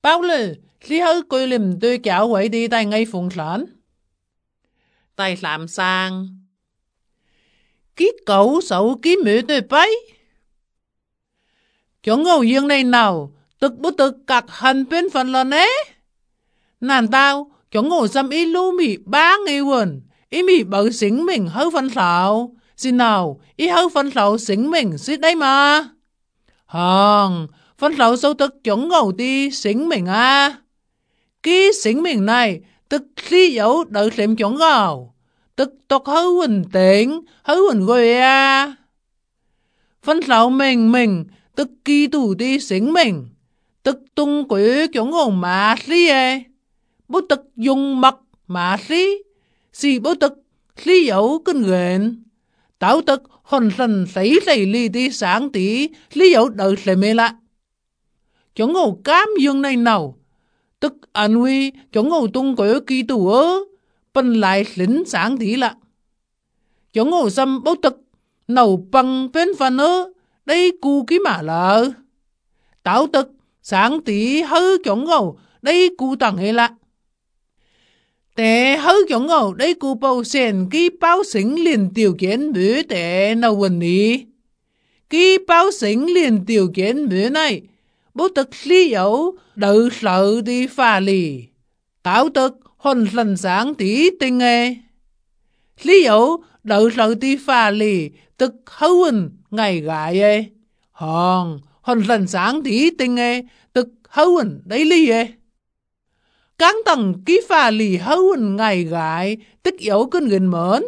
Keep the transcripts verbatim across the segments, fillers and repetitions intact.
Bao lư, lý hư cười liềm tôi kéo quậy đi tại ngay phùng sản. Tại làm sang. Ký cậu xấu ký mẹ tôi bấy. Chúng ngầu dương này nào, tức bố tức các hành bên phần lần ấy. Nàn tao, chúng ngầu xâm ý lưu mì ba ngày quần, ý mì bảo xính mình hư phân sạo. Xin nào, ý hư phân sạo xính mình xích đây mà. Hờn, phân sạo sâu tức chúng ngầu đi xính mình à. Ký xính mình này, tức lý dấu đợi xem chúng ngầu. Tức tốt hư quần tỉnh, hư quần quê à. Phân sạo mình mình, tức kỳ tù đi xính mình. Tức tung quỷ chúng ngầu mà xí ê. Bố tức dùng mật mà xí. Xì bố tức lý dấu kinh nguyện. Táo tức hồn sần sấy sấy lì đi sáng tí lý dấu đợi xem mê lạ. Chúng ngầu cám dương này nào. Tức ảnh huy chúng ngầu tung quỷ kỳ tù ơ. Bần lại lính sáng tí lạ. Chúng ngầu xâm bố tức nầu bằng bên phần ơ. Đây cụ ký mà lợ. Táo tức sáng tí hư chúng ngầu. Đây cụ tặng hệ lạ. Để hư chúng ngầu. Đây cụ bầu xền ký báo xính liền điều kiện mưa để nào quần ý. Ký báo xính liền điều kiện mưa này. Bố tức lý dấu đợi sợ đi pha lì. Táo tức hồn lần sáng tí tinh nghề. Lý dấu đợi sợ đi pha lì. Tức hư hình ngày gái ê. Hòn hồn lần sáng tí tinh nghề. Tức hư hình đấy lý ê. Cáng tầng ký pha lì hư hình ngày gái. Tức dấu kinh gần mến.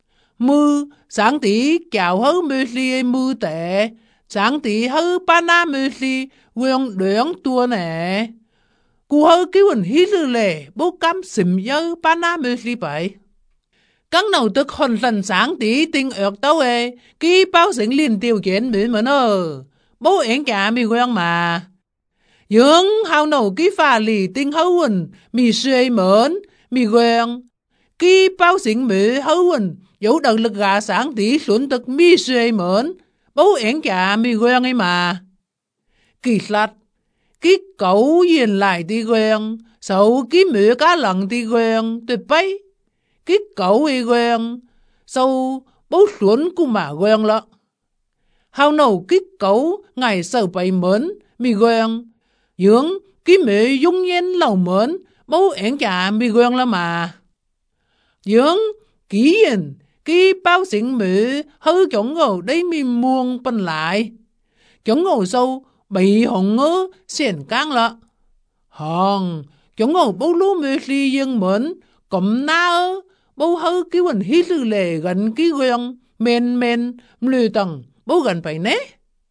Mư sáng tí kẹo hư mê lì mư tệ. Sáng tí hư ba na mê lì. Quyền đoạn tua nè. Cụ hư ký hình hí lưu lệ. Bố cam xìm dơ ba na mê lì bậy. Cáng nào tức hồn lần sáng tí tinh ợt tao ê. Ký báo xính liền tiêu kiện mến mến ơ. Bố én cả mì quen mà. Nhưng hào nào ký pha lì tinh hấu hình. Mì xuê mến. Mì quen. Ký báo xính mê hấu hình. Dẫu đợt lực gà sáng tí xuống tức mì xuê mến. Bố én cả mì quen ấy mà. Kỳ lạch. Ký cậu yên lại đi quen. Sau ký mẹ cá lần đi quen. Tôi bấy. Ký cậu y quen. Sau bố xuống cũng mà quen lọ. Hào nào ký cậu ngày sau bày mến. Mì quen. Nhưng ký mẹ dung nhiên lâu mến. Bố én cả mì quen lắm mà. Nhưng ký yên. Ký báo xính mẹ hư chống ngầu đây mì muông bần lại. Chống ngầu sâu bị hồng ngơ xền cang lọ. Hòn chống ngầu bố lú mê lì dương mến. Cầm ná ơ. Bố hư ký hình hí lưu lệ gần ký quen. Men men mlư tầng bố gần phải nế.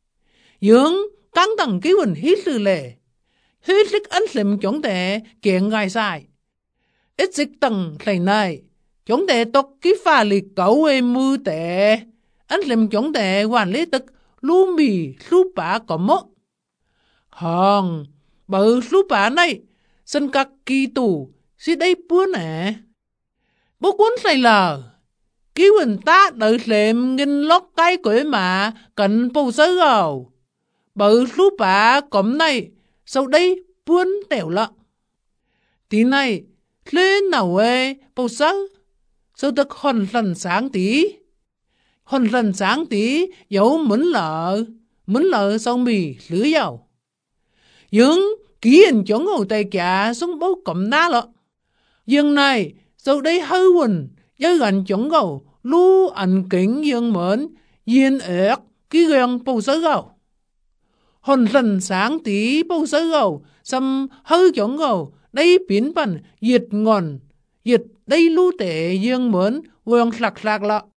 Nhưng căng tầng ký hình hí lưu lệ. Hít lịch ấn xìm chống tệ kiện gai sai. Ít dịch tầng thầy này. Chống tệ tộc ký pha lì cậu ê mư tệ. Ấn xìm chống tệ hoàn lý tức lú mì lú bả có mốc. Hòn bởi lú bả này. Sân các kỳ tù. Xí đây bữa nè. Bố cuốn thầy lờ. Ký hình ta đợi xem nghìn lót cái quế mà. Cận bầu sơ gầu. Bởi lú bả cổng này. Sau đây buôn tẻo lợ. Tí này, lên nào ê, bầu sơ. Sau tức hồn lần sáng tí. Hồn lần sáng tí, dấu muốn lợ. Muốn lợ sau mì lứa dầu. Nhưng, ký hình chống ngồi tay kìa xuống bố cổng ná lợ. Dương này, sau đây hư quỳnh, dây gần chống ngầu, lưu ảnh kính dương mến, yên ớt, ký ghen bầu sơ gầu. Hồn lần sáng tí bầu sơ gầu, xâm hư chống gầu, đây biến bằng diệt ngon, diệt đây lưu tệ dương mến, vương sạc sạc lọ.